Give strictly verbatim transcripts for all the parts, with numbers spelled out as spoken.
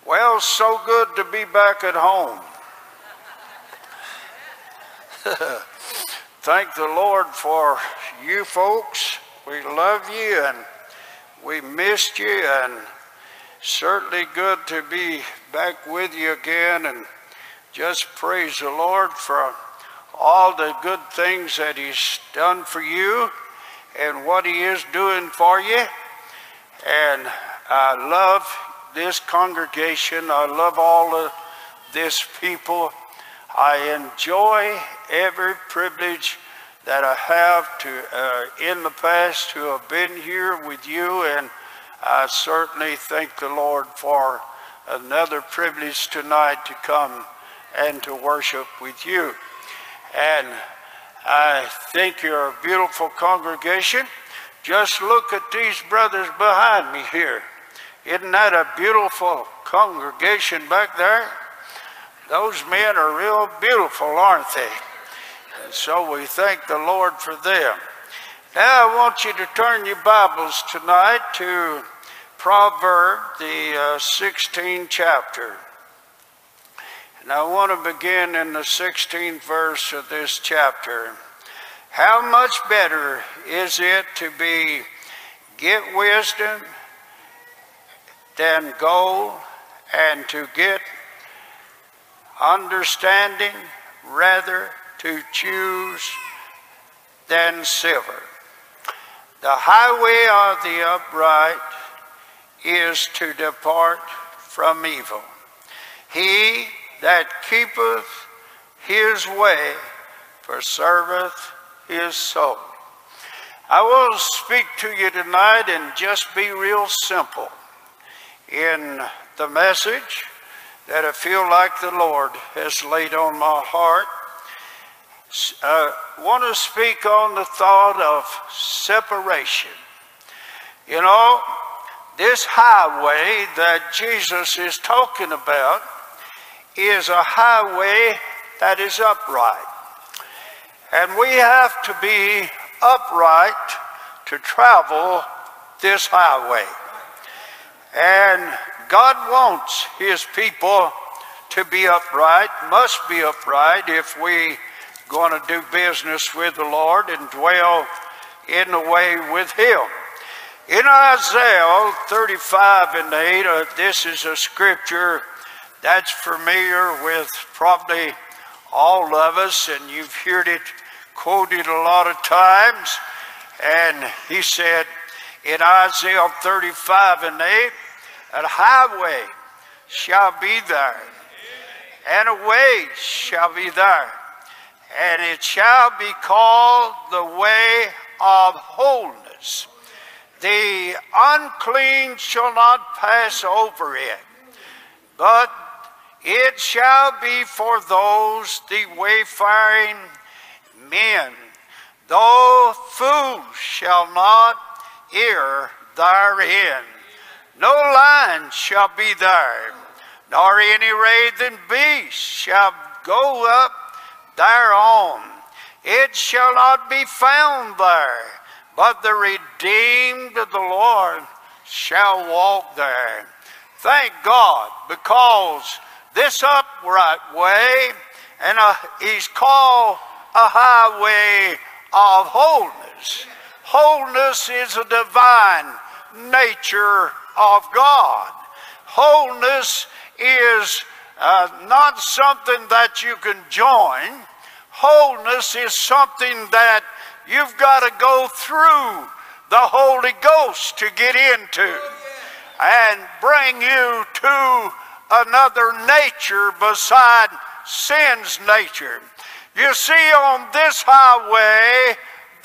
Well, so good to be back at home. Thank the Lord for you folks. We love you and we missed you, and certainly good to be back with you again, and just praise the Lord for all the good things that He's done for you and what He is doing for you. And I love this congregation. I love all of this people. I enjoy every privilege that I have to, uh, in the past, to have been here with you, and I certainly thank the Lord for another privilege tonight to come and to worship with you. And I think you're a beautiful congregation. Just look at these brothers behind me here. Isn't that a beautiful congregation back there? Those men are real beautiful, aren't they? And so we thank the Lord for them. Now I want you to turn your Bibles tonight to Proverbs, the uh, sixteenth chapter. And I want to begin in the sixteenth verse of this chapter. How much better is it to be get wisdom than gold, and to get understanding rather to choose than silver. The highway of the upright is to depart from evil. He that keepeth his way preserveth his soul. I will speak to you tonight and just be real simple in the message that I feel like the Lord has laid on my heart. I uh, want to speak on the thought of separation. You know, this highway that Jesus is talking about is a highway that is upright. And we have to be upright to travel this highway. And God wants His people to be upright, must be upright if we going to do business with the Lord and dwell in the way with Him. In Isaiah thirty-five and eight, uh, this is a scripture that's familiar with probably all of us, and you've heard it quoted a lot of times. And he said in Isaiah thirty-five and eight, a highway shall be there, and a way shall be there, and it shall be called the way of wholeness. The unclean shall not pass over it, but it shall be for those the wayfaring men. Though fools shall not err therein. No lion shall be there, nor any wrathing beast shall go up thereon. It shall not be found there, but the redeemed of the Lord shall walk there. Thank God, because this upright way, and a, he's called a highway of wholeness. Wholeness is a divine nature of God. Wholeness is uh, not something that you can join. Wholeness is something that you've got to go through the Holy Ghost to get into and bring you to another nature beside sin's nature. You see, on this highway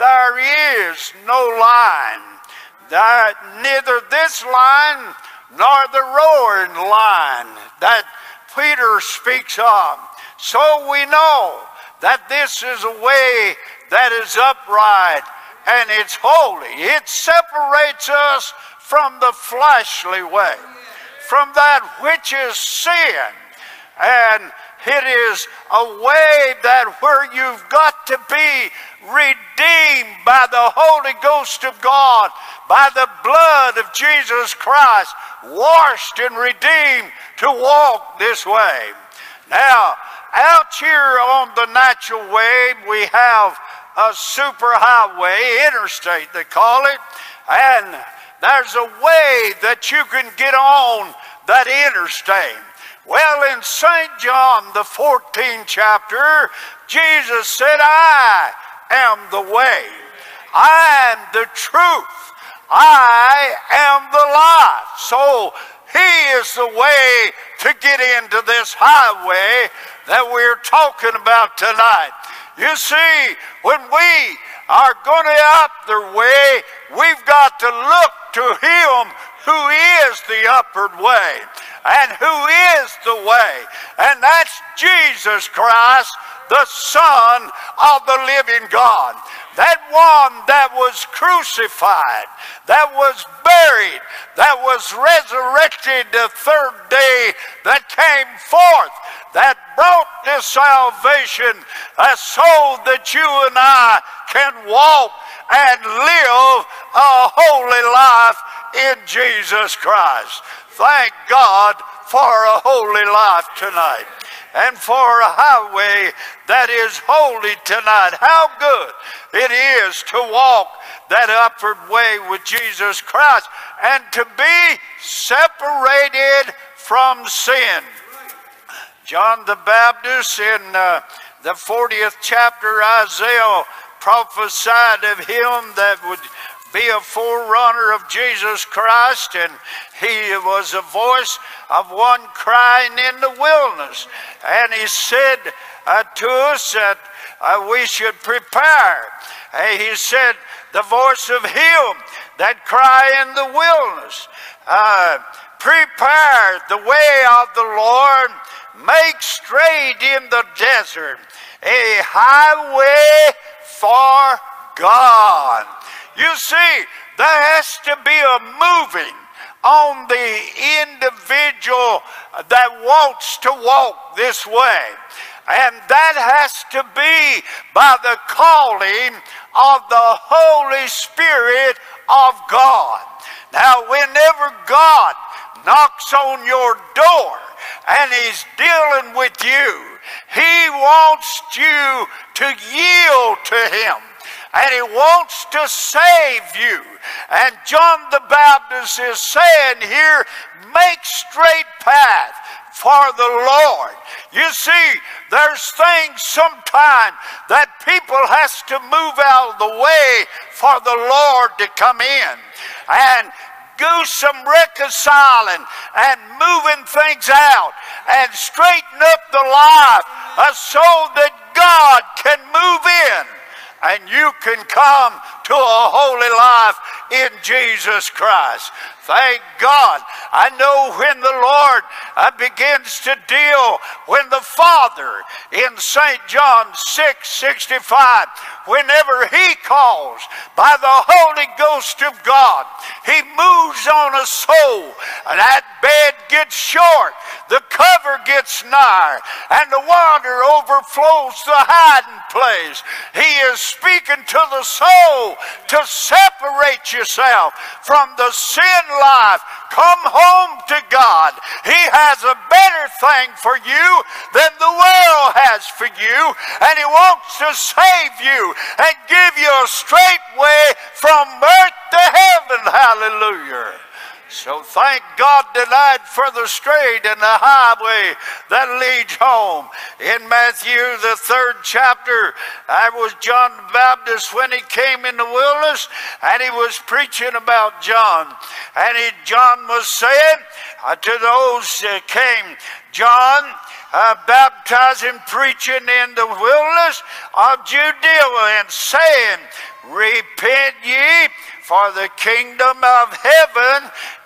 there is no line. That neither this line nor the roaring line that Peter speaks of. So we know that this is a way that is upright and it's holy. It separates us from the fleshly way, from that which is sin. And it is a way that where you've got to be redeemed by the Holy Ghost of God, by the blood of Jesus Christ, washed and redeemed to walk this way. Now, out here on the natural way, we have a superhighway, interstate they call it, and there's a way that you can get on that interstate. Well, in Saint John, the fourteenth chapter, Jesus said, I am the way, I am the truth, I am the life. So he is the way to get into this highway that we're talking about tonight. You see, when we are going up the way, we've got to look to him who is the upward way and who is the way. And that's Jesus Christ, the Son of the living God. That one that was crucified, that was buried, that was resurrected the third day, that came forth, that brought this salvation uh, so that you and I can walk and live a holy life in Jesus Christ. Thank God for a holy life tonight, and for a highway that is holy tonight. How good it is to walk that upward way with Jesus Christ and to be separated from sin. John the Baptist in uh, the fortieth chapter, Isaiah prophesied of him that would be a forerunner of Jesus Christ, and he was a voice of one crying in the wilderness. And he said uh, to us that uh, we should prepare. Uh, he said, the voice of him that cry in the wilderness, uh, prepare the way of the Lord, make straight in the desert a highway for God. You see, there has to be a moving on the individual that wants to walk this way. And that has to be by the calling of the Holy Spirit of God. Now, whenever God knocks on your door and he's dealing with you, he wants you to yield to him. And he wants to save you. And John the Baptist is saying here, make straight path for the Lord. You see, there's things sometimes that people has to move out of the way for the Lord to come in. And do some reconciling and moving things out and straighten up the life uh, so that God can move in. And you can come to a holy life in Jesus Christ. Thank God. I know when the Lord uh, begins to deal, when the Father in Saint John six sixty-five, whenever he calls by the Holy Ghost of God, he moves on a soul, and that bed gets short, the cover gets nigher, and the water overflows the hiding place. He is speaking to the soul to separate yourself from the sin life. Come home to God. He has a better thing for you than the world has for you, and he wants to save you and give you a straight way from earth to heaven. Hallelujah. So thank God tonight for the straight and the highway that leads home. In Matthew, the third chapter, I was John the Baptist when he came in the wilderness, and he was preaching about John. And he, John was saying uh, to those that came, John uh, baptizing, preaching in the wilderness of Judea, and saying, repent ye, for the kingdom of heaven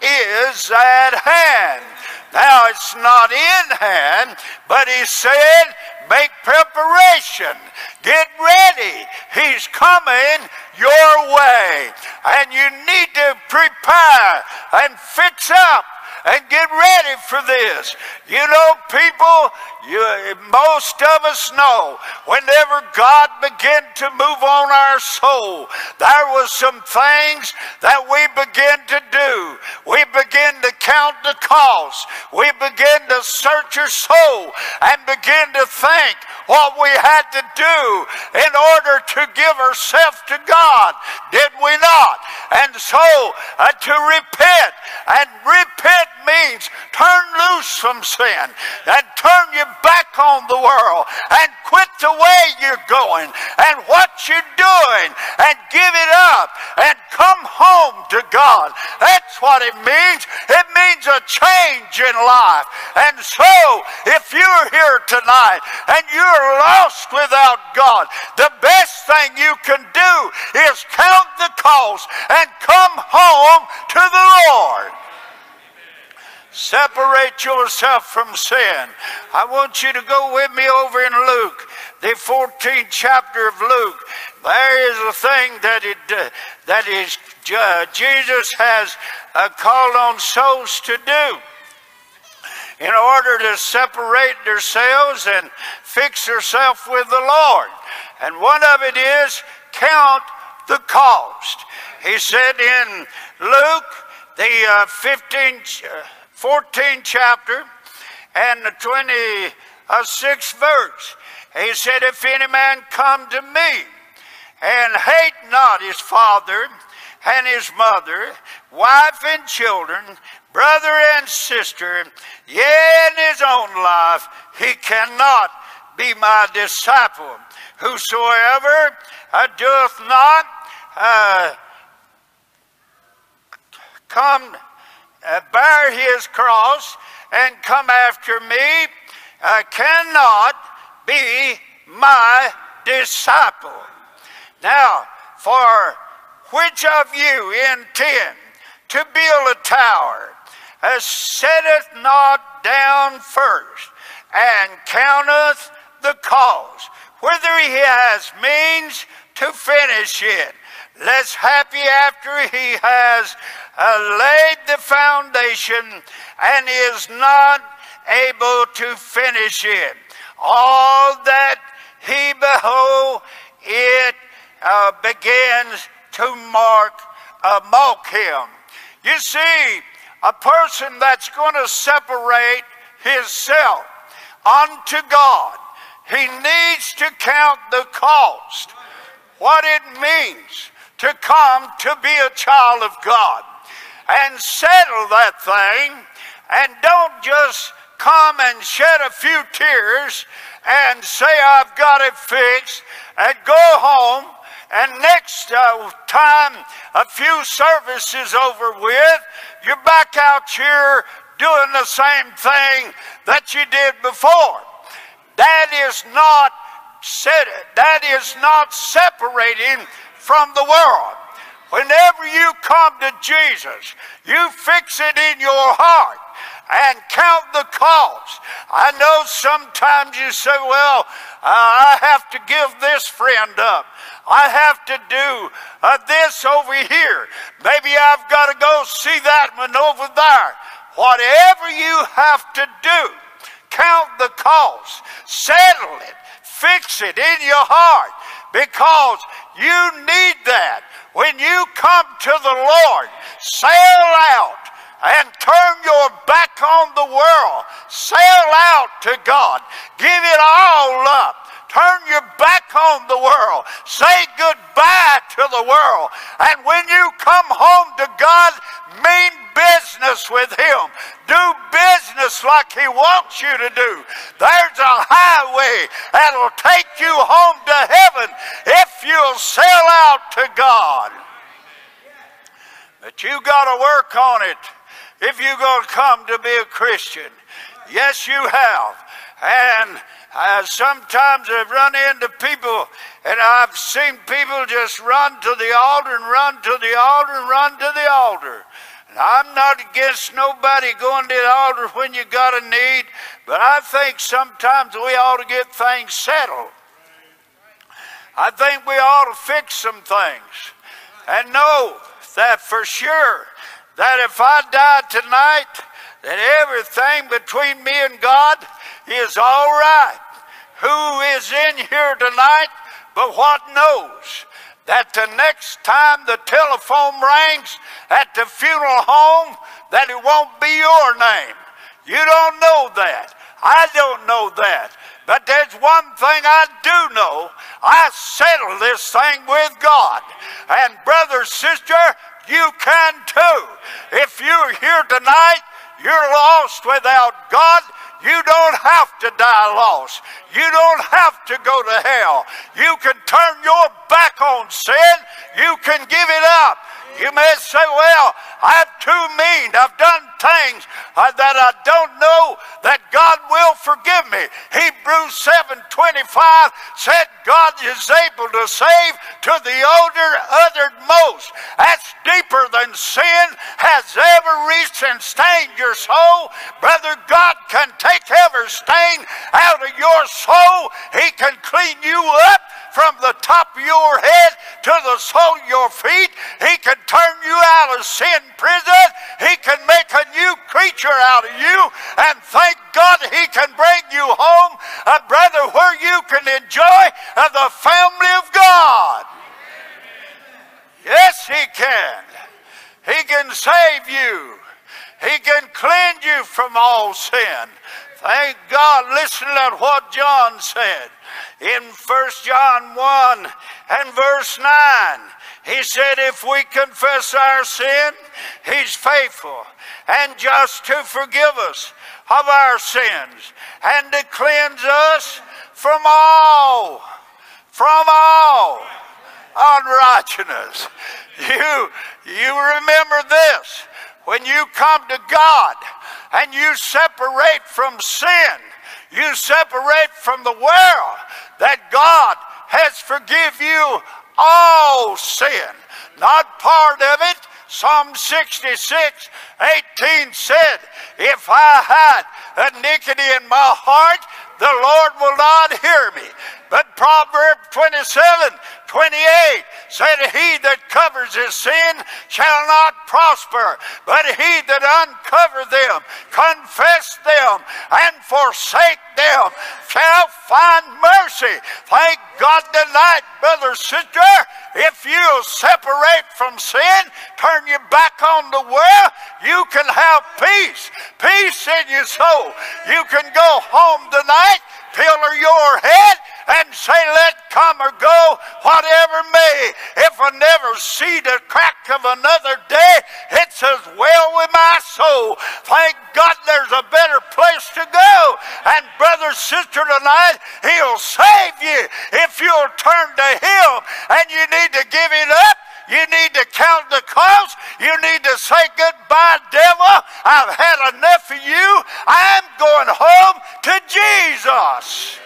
is at hand. Now it's not in hand, but he said, make preparation, get ready. He's coming your way. And you need to prepare and fix up and get ready for this. You know, people, you, most of us know whenever God began to move on our soul, there was some things that we began to do. We began to count the cost. We began to search our soul and begin to think what we had to do in order to give ourselves to God. Did we not? And so uh, to repent, and repent means turn loose from sin and turn your back on the world and quit the way you're going and what you're doing and give it up and come home to God. That's what it means. It means a change in life. And so if you're here tonight and you're lost without God, the best thing you can do is count the cost and come home to the Lord. Separate yourself from sin. I want you to go with me over in Luke, the fourteenth chapter of Luke. There is a thing that it uh, that is uh, Jesus has uh, called on souls to do in order to separate themselves and fix themselves with the Lord. And one of it is count the cost. He said in Luke, the uh, fifteenth, uh, fourteenth chapter and the twenty-sixth verse, he said, if any man come to me and hate not his father and his mother, wife and children, brother and sister, yea, in his own life, he cannot be my disciple. Whosoever uh, doeth not uh, come uh, bear his cross and come after me uh, cannot be my disciple. Now, for which of you intend to build a tower, uh, setteth not down first, and counteth the cost, whether he has means to finish it, lest happy after he has uh, laid the foundation and is not able to finish it, all that he behold it uh, begins to mark uh, mock him. You see, a person that's going to separate himself unto God, he needs to count the cost, what it means to come to be a child of God, and settle that thing, and don't just come and shed a few tears and say, I've got it fixed, and go home, and next uh, time a few services over with, you're back out here doing the same thing that you did before. That is not said, that is not separating from the world. Whenever you come to Jesus, you fix it in your heart and count the cost. I know sometimes you say, well, uh, I have to give this friend up. I have to do uh, this over here. Maybe I've got to go see that one over there. Whatever you have to do, count the cost, settle it, fix it in your heart, because you need that. When you come to the Lord, sail out and turn your back on the world. Sail out to God. Give it all up. Turn your back on the world. Say goodbye to the world. And when you come home to God, mean business with Him. Do business like He wants you to do. There's a highway that'll take you home to heaven if you'll sail out to God. But you got to work on it if you're going to come to be a Christian. Yes, you have. And uh, sometimes I've run into people, and I've seen people just run to the altar and run to the altar and run to the altar. And I'm not against nobody going to the altar when you got a need, but I think sometimes we ought to get things settled. I think we ought to fix some things and know that for sure that if I died tonight, that everything between me and God is all right. Who is in here tonight but what knows that the next time the telephone rings at the funeral home, that it won't be your name? You don't know that. I don't know that. But there's one thing I do know. I settled this thing with God. And brother, sister, you can too. If you're here tonight, you're lost without God. You don't have to die lost. You don't have to go to hell. You can turn your back on sin. You can give it up. You may say, well, I'm too mean. I've done things uh, that I don't know that God will forgive me. Hebrews seven twenty-five said God is able to save to the older uttermost. That's deeper than sin has ever reached and stained your soul. Brother, God can take every stain out of your soul. He can clean you up from the top of your head to the sole of your feet. He can turn you out of sin prison. He can make a new creature out of you. And thank God He can bring you home, a brother, where you can enjoy uh, the family of God. Yes, He can. He can save you. He can cleanse you from all sin. Thank God. Listen to what John said in First John one and verse nine. He said, if we confess our sin, He's faithful and just to forgive us of our sins and to cleanse us from all, from all unrighteousness. You, you remember this. When you come to God and you separate from sin, you separate from the world, that God has forgive you all sin, not part of it. Psalm sixty-six eighteen said, if I had iniquity in my heart, the Lord will not hear me. But Proverbs twenty-seven twenty-eight said, he that covers his sin shall not prosper, but he that uncover them, confess them, and forsake them shall find mercy. Thank God tonight, brother, sister, if you separate from sin, turn your back on the world, you can have peace, peace in your soul. You can go home tonight, pillow your head, and say, let come or go, whatever may. If I never see the crack of another day, it's as well with my soul. Thank God there's a better place to go. And brother, sister, tonight, He'll save you if you'll turn to Him. And you need to give it up. You need to count the cost. You need to say, goodbye, devil. I've had enough of you. I'm going home to Jesus.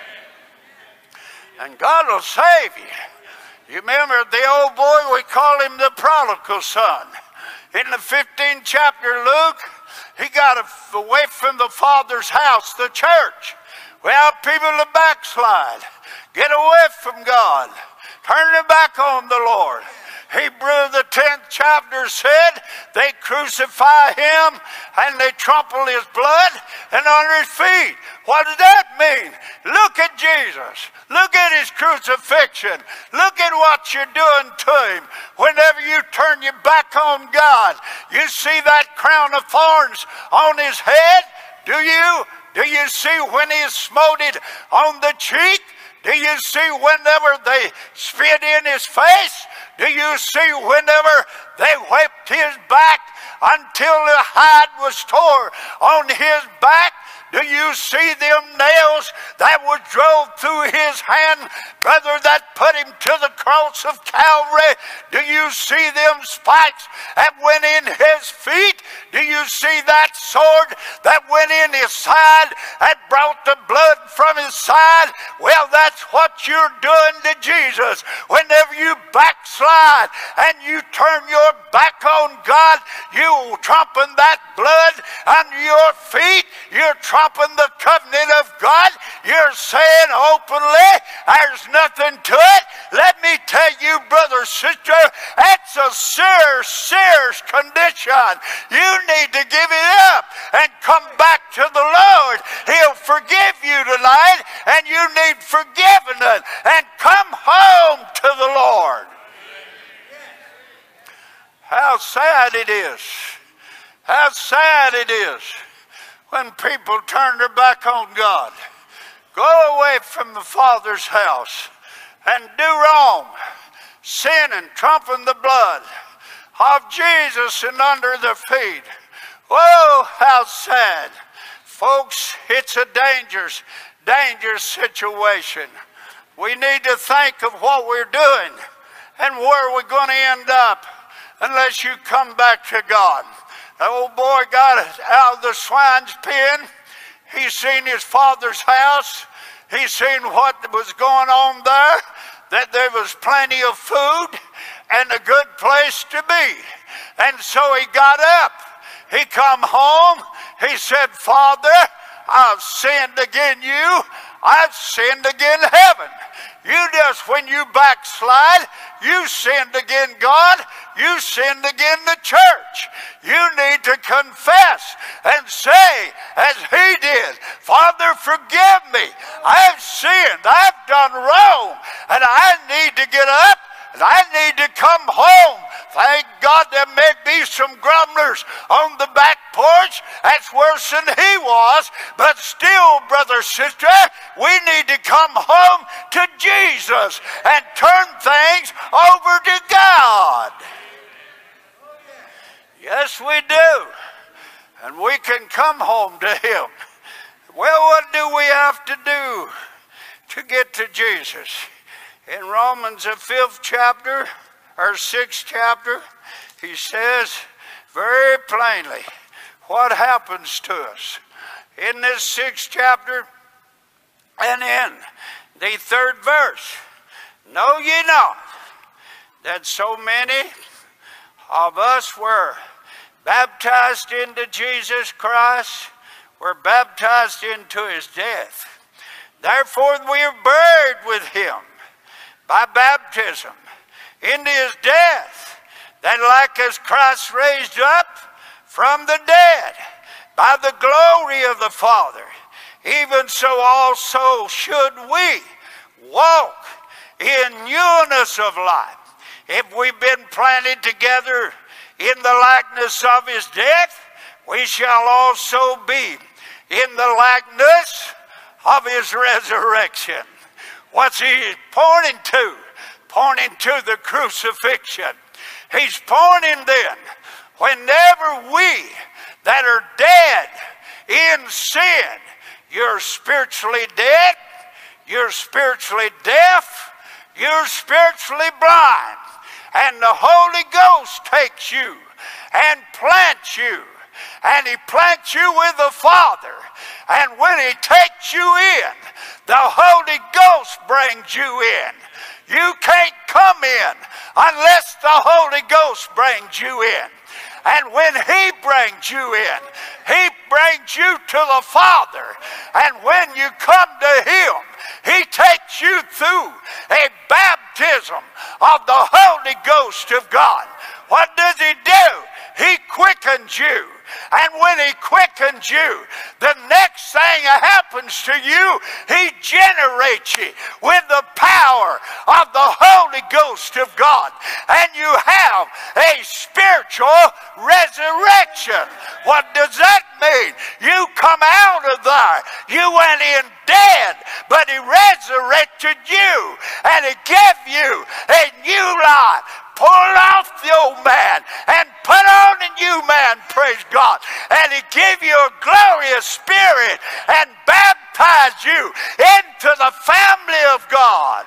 And God will save you. You remember the old boy, we call him the prodigal son. In the fifteenth chapter of Luke, he got away from the Father's house, the church. Well, people to backslide. Get away from God. Turn their back on the Lord. Hebrews the tenth chapter said they crucify Him and they trample His blood and under His feet. What does that mean? Look at Jesus. Look at His crucifixion. Look at what you're doing to Him. Whenever you turn your back on God, you see that crown of thorns on His head? Do you? Do you see when He smote it on the cheek? Do you see whenever they spit in His face? Do you see whenever they whipped His back until the hide was tore on His back? Do you see them nails that were drove through His hand, brother, that put Him to the cross of Calvary? Do you see them spikes that went in His feet? Do you see that sword that went in His side that brought the blood from His side? Well, that's what you're doing to Jesus. Whenever you backslide and you turn your back on God, you're trampling that blood under your feet. You're trampling broken the covenant of God. You're saying openly there's nothing to it. Let me tell you, brother, sister, that's a serious, serious condition. You need to give it up and come back to the Lord. He'll forgive you tonight, and you need forgiveness, and come home to the Lord. How sad it is. How sad it is when people turn their back on God. Go away from the Father's house and do wrong, sin and trampling the blood of Jesus and under their feet. Oh, how sad. Folks, it's a dangerous, dangerous situation. We need to think of what we're doing and where we're going to end up unless you come back to God. The old boy got out of the swine's pen. He seen his father's house. He seen what was going on there, that there was plenty of food and a good place to be. And so he got up. He come home. He said, Father, I've sinned against you. I've sinned against heaven. You just, when you backslide, you sinned against God. You sinned against the church. You need to confess and say, as he did, Father, forgive me. I've sinned. I've done wrong. And I need to get up. And I need to come home. Thank God there may be some grumblers on the back porch. That's worse than he was. But still, brother, sister, we need to come home to Jesus and turn things over to God. Yes, we do. And we can come home to him. Well, what do we have to do to get to Jesus? In Romans, the fifth chapter, or sixth chapter, he says very plainly what happens to us. In this sixth chapter and in the third verse, know ye not that so many of us were baptized into Jesus Christ, were baptized into his death. Therefore we are buried with him by baptism into his death, that like as Christ raised up from the dead by the glory of the Father, even so also should we walk in newness of life. If we've been planted together in the likeness of his death, we shall also be in the likeness of his resurrection. What's he pointing to? Pointing to the crucifixion. He's pointing then, whenever we that are dead in sin, you're spiritually dead, you're spiritually deaf, you're spiritually blind, and the Holy Ghost takes you and plants you, and he plants you with the Father. And when he takes you in, the Holy Ghost brings you in. You can't come in unless the Holy Ghost brings you in. And when he brings you in, he brings you to the Father. And when you come to him, he takes you through a baptism of the Holy Ghost of God. What does he do? He quickens you. And when he quickens you, the next thing that happens to you, he generates you with the power of the Holy Ghost of God. And you have a spiritual resurrection. What does that mean? You come out of there. You went in dead, but he resurrected you, and he gave you a new life. Pull off the old man and put on a new man, praise God. And he gave you a glorious spirit and baptized you into the family of God.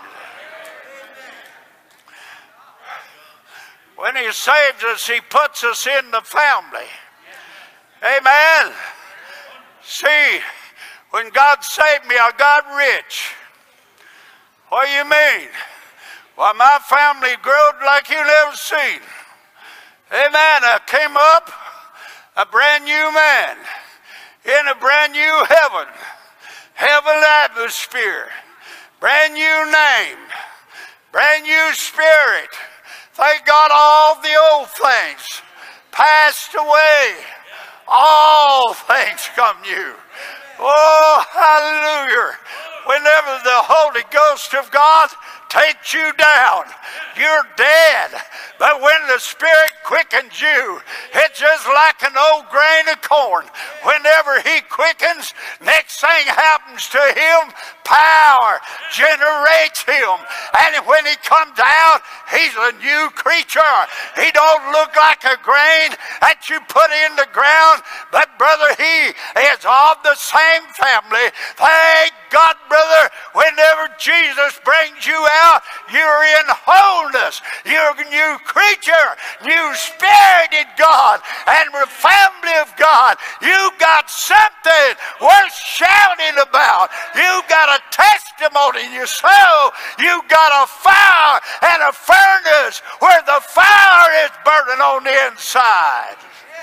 When he saves us, he puts us in the family. Amen. See, when God saved me, I got rich. What do you mean? Well, my family growed like you never seen. Amen. I came up a brand new man. in a brand new heaven, heaven atmosphere, brand new name, brand new spirit. Thank God all the old things passed away. All things come new. Oh, hallelujah. Whenever the Holy Ghost of God takes you down, you're dead. But when the Spirit quickens you, it's just like an old grain of corn. Whenever He quickens, next thing happens to him, power generates him. And when he comes out, he's a new creature. He don't look like a grain that you put in the ground, but brother, he is of the same family. Thank God, brother, whenever Jesus brings you out, you're in wholeness. You're a new creature, new spirit in God, and the family of God. You got something worth shouting about. You got a testimony in your soul. You got a fire and a furnace where the fire is burning on the inside.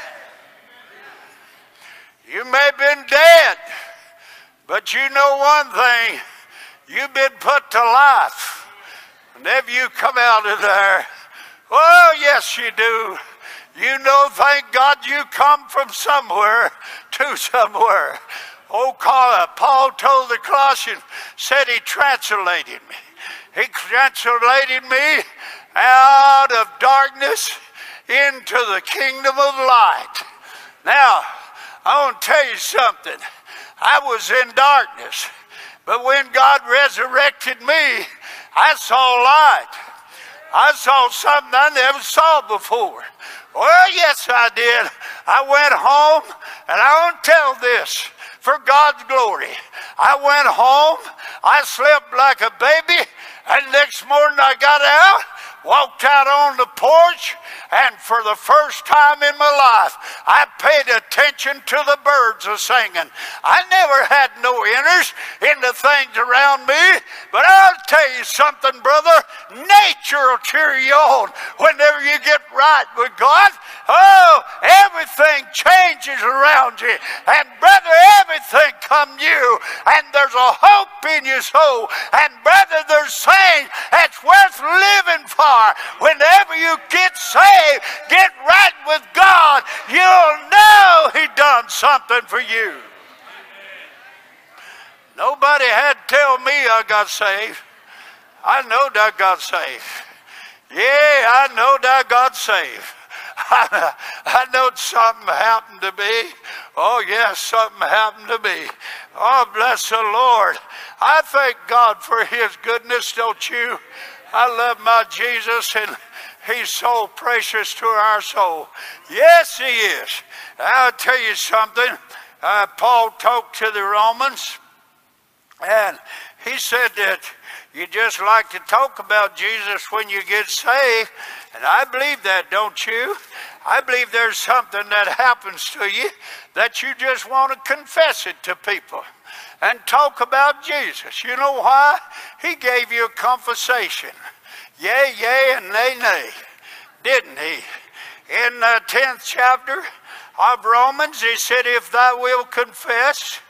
You may have been dead, but you know one thing, you've been put to life. Whenever you come out of there, oh yes you do. You know, thank God you come from somewhere to somewhere. Oh, Paul told the Colossians, said he translated me. He translated me out of darkness into the kingdom of light. Now, I want to tell you something. I was in darkness, but when God resurrected me, I saw light. I saw something I never saw before. Well, yes, I did. I went home, and I want to tell this for God's glory. I went home, I slept like a baby, and next morning I got out, walked out on the porch, and for the first time in my life, I paid attention to the birds a singing. I never had no interest in the things around me, but I'll tell you something, brother, nature will cheer you on whenever you get right with God. Oh, everything changes around you, and brother, everything come new, and there's a hope in your soul, and brother, there's things that's worth living for. Whenever you get saved, get right with God, you'll know He done something for you. Nobody had to tell me I got saved. I know that I got saved. Yeah, I know that I got saved. I, I know something happened to me. Oh, yes, something happened to me. Oh, bless the Lord. I thank God for His goodness, don't you? I love my Jesus, and He's so precious to our soul. Yes, He is. I'll tell you something. Uh, Paul talked to the Romans, and he said that you just like to talk about Jesus when you get saved. And I believe that, don't you? I believe there's something that happens to you that you just want to confess it to people and talk about Jesus. You know why? He gave you a confessation. Yea, yea, and nay, nay. Didn't He? In the tenth chapter of Romans, He said, if thou wilt confess,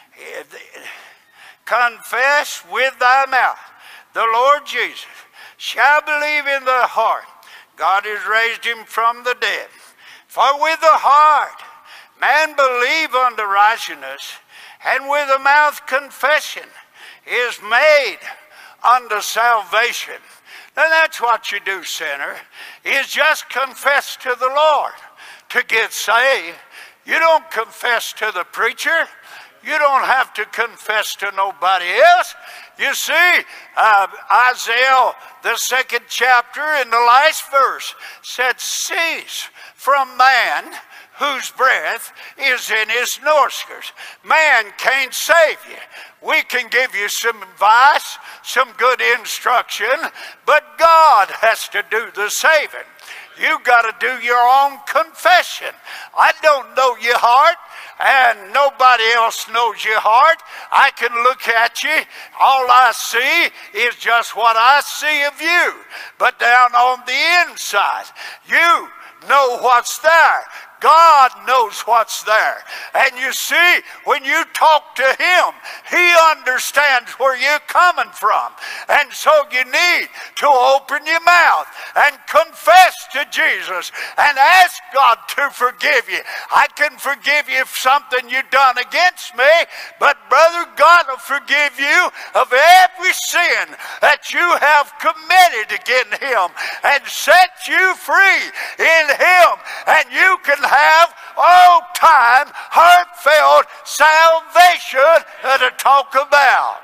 confess with thy mouth the Lord Jesus, shall believe in the heart, God has raised Him from the dead. For with the heart man believe unto righteousness, and with the mouth confession is made unto salvation. Now that's what you do, sinner, is just confess to the Lord to get saved. You don't confess to the preacher. You don't have to confess to nobody else. You see, uh, Isaiah, the second chapter, in the last verse, said, cease from man whose breath is in his nostrils. Man can't save you. We can give you some advice, some good instruction, but God has to do the saving. You got to do your own confession. I don't know your heart, and nobody else knows your heart. I can look at you. All I see is just what I see of you. But down on the inside, you know what's there. God knows what's there. And you see, when you talk to him, he understands where you're coming from. And so you need to open your mouth and confess to Jesus and ask God to forgive you. I can forgive you for something you've done against me, but brother, God will forgive you of every sin that you have committed against him and set you free in him, and you can have all-time heartfelt salvation to talk about.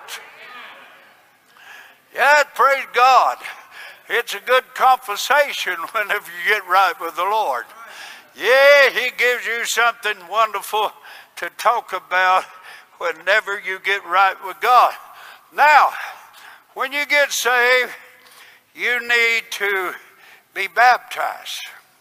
Yeah, praise God. It's a good conversation whenever you get right with the Lord. Yeah, he gives you something wonderful to talk about whenever you get right with God. Now, when you get saved, you need to be baptized.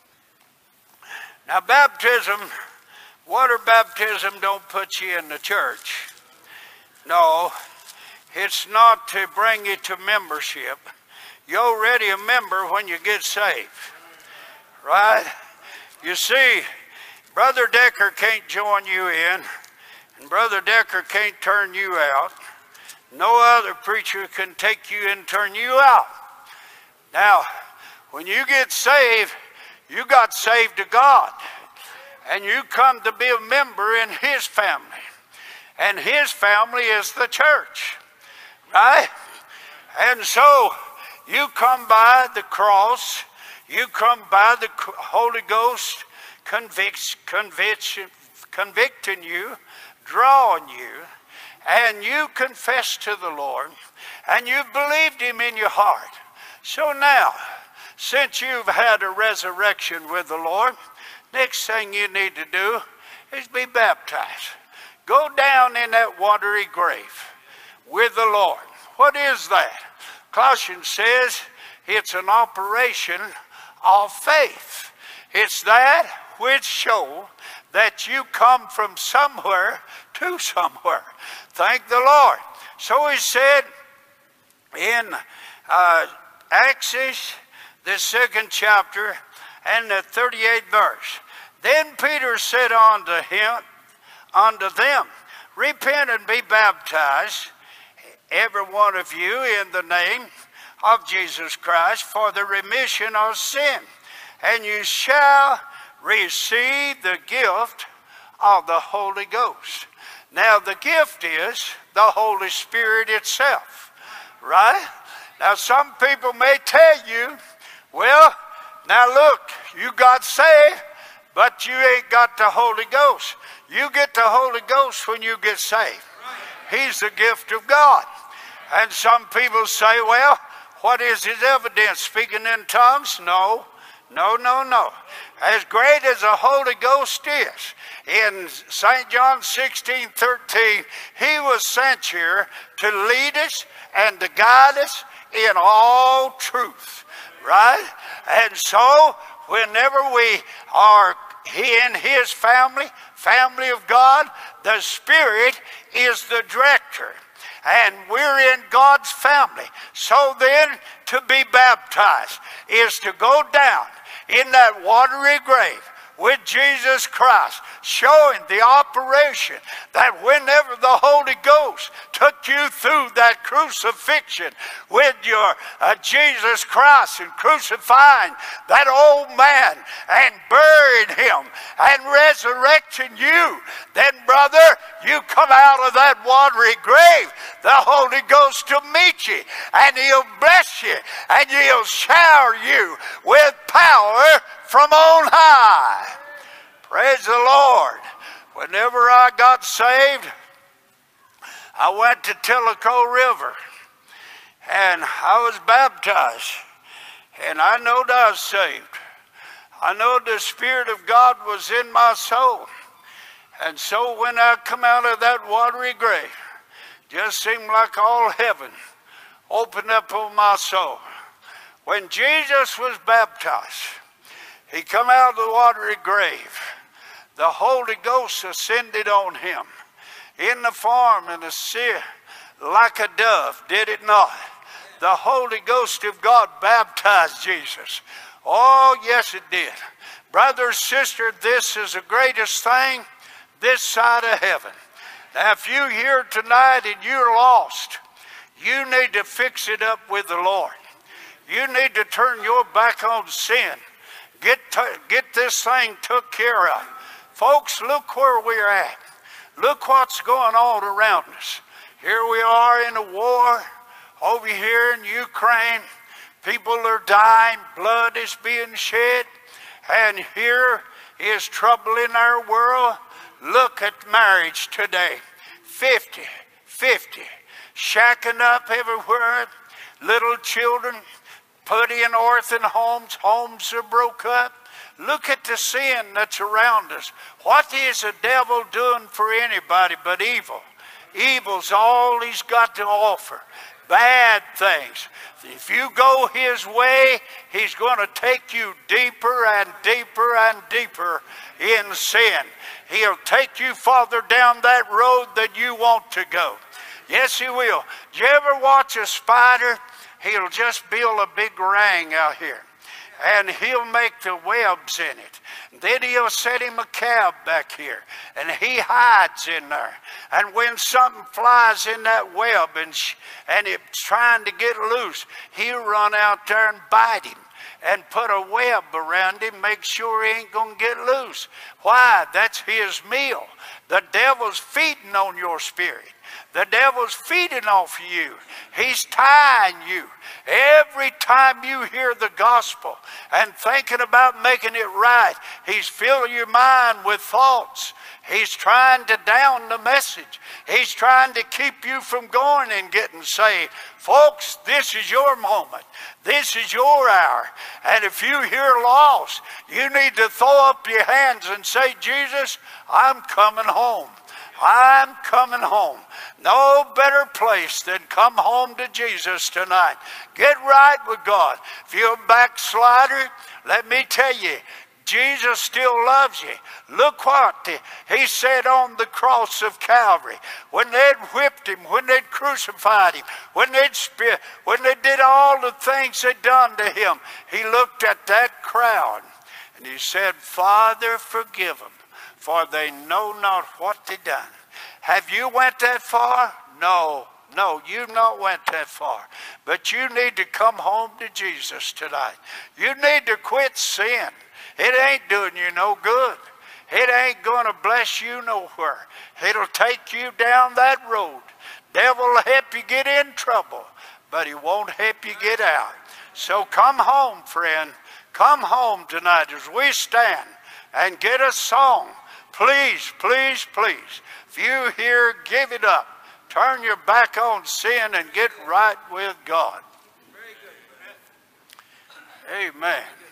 Now, baptism, water baptism don't put you in the church. No, it's not to bring you to membership. You're already a member when you get saved, right? You see, Brother Decker can't join you in, and Brother Decker can't turn you out. No other preacher can take you and turn you out. Now, when you get saved, you got saved to God, and you come to be a member in his family, and his family is the church, right? And so you come by the cross, you come by the Holy Ghost convicts, conviction, convicting you, drawing you, and you confess to the Lord, and you believed him in your heart. So now, since you've had a resurrection with the Lord, next thing you need to do is be baptized. Go down in that watery grave with the Lord. What is that? Colossians says it's an operation of faith. It's that which shows that you come from somewhere to somewhere. Thank the Lord. So he said in uh, Acts, the second chapter and the thirty-eighth verse, then Peter said unto him, unto them, repent and be baptized, every one of you, in the name of Jesus Christ, for the remission of sin, and you shall receive the gift of the Holy Ghost. Now the gift is the Holy Spirit itself, right? Now some people may tell you, well, now look, you got saved, but you ain't got the Holy Ghost. You get the Holy Ghost when you get saved. He's the gift of God. And some people say, well, what is his evidence? Speaking in tongues? No, no, no, no. As great as the Holy Ghost is, in Saint John sixteen thirteen, he was sent here to lead us and to guide us in all truth, right? And so, whenever we are in his family, family of God, the Spirit is the director. And we're in God's family. So then, to be baptized is to go down in that watery grave with Jesus Christ, showing the operation that whenever the Holy Ghost took you through that crucifixion with your uh, Jesus Christ and crucifying that old man and buried him and resurrecting you, then brother, you come out of that watery grave, the Holy Ghost to meet you, and he'll bless you, and he'll shower you with power from on high. Praise the Lord. Whenever I got saved, I went to Tellico River, and I was baptized, and I knowed I was saved. I know the Spirit of God was in my soul. And so when I come out of that watery grave, just seemed like all heaven opened up on my soul. When Jesus was baptized, he come out of the watery grave. The Holy Ghost ascended on him in the form and the seer like a dove, did it not? The Holy Ghost of God baptized Jesus. Oh, yes, it did. Brother, sister, this is the greatest thing this side of heaven. Now, if you're here tonight and you're lost, you need to fix it up with the Lord. You need to turn your back on sin. Get, to, get this thing took care of. Folks, look where we're at. Look what's going on around us. Here we are in a war over here in Ukraine. People are dying. Blood is being shed. And here is trouble in our world. Look at marriage today. fifty, fifty. Shacking up everywhere. Little children put in orphan homes. Homes are broke up. Look at the sin that's around us. What is the devil doing for anybody but evil? Evil's all he's got to offer. Bad things. If you go his way, he's going to take you deeper and deeper and deeper in sin. He'll take you farther down that road than you want to go. Yes, he will. Did you ever watch a spider? He'll just build a big ring out here, and he'll make the webs in it. Then he'll set him a cab back here, and he hides in there. And when something flies in that web and, sh and it's trying to get loose, he'll run out there and bite him and put a web around him, make sure he ain't going to get loose. Why? That's his meal. The devil's feeding on your spirit. The devil's feeding off you. He's tying you. Every time you hear the gospel and thinking about making it right, he's filling your mind with thoughts. He's trying to down the message. He's trying to keep you from going and getting saved. Folks, this is your moment. This is your hour. And if you're here lost, you need to throw up your hands and say, Jesus, I'm coming home. I'm coming home. No better place than come home to Jesus tonight. Get right with God. If you're a backslider, let me tell you, Jesus still loves you. Look what he said on the cross of Calvary. When they'd whipped him, when they'd crucified him, when they'd spit, when they did all the things they'd done to him, he looked at that crowd and he said, Father, forgive them, for they know not what they done. Have you went that far? No, no, you've not went that far. But you need to come home to Jesus tonight. You need to quit sin. It ain't doing you no good. It ain't going to bless you nowhere. It'll take you down that road. Devil will help you get in trouble, but he won't help you get out. So come home, friend. Come home tonight as we stand and get a song. Please, please, please. If you here, give it up. Turn your back on sin and get right with God. Amen.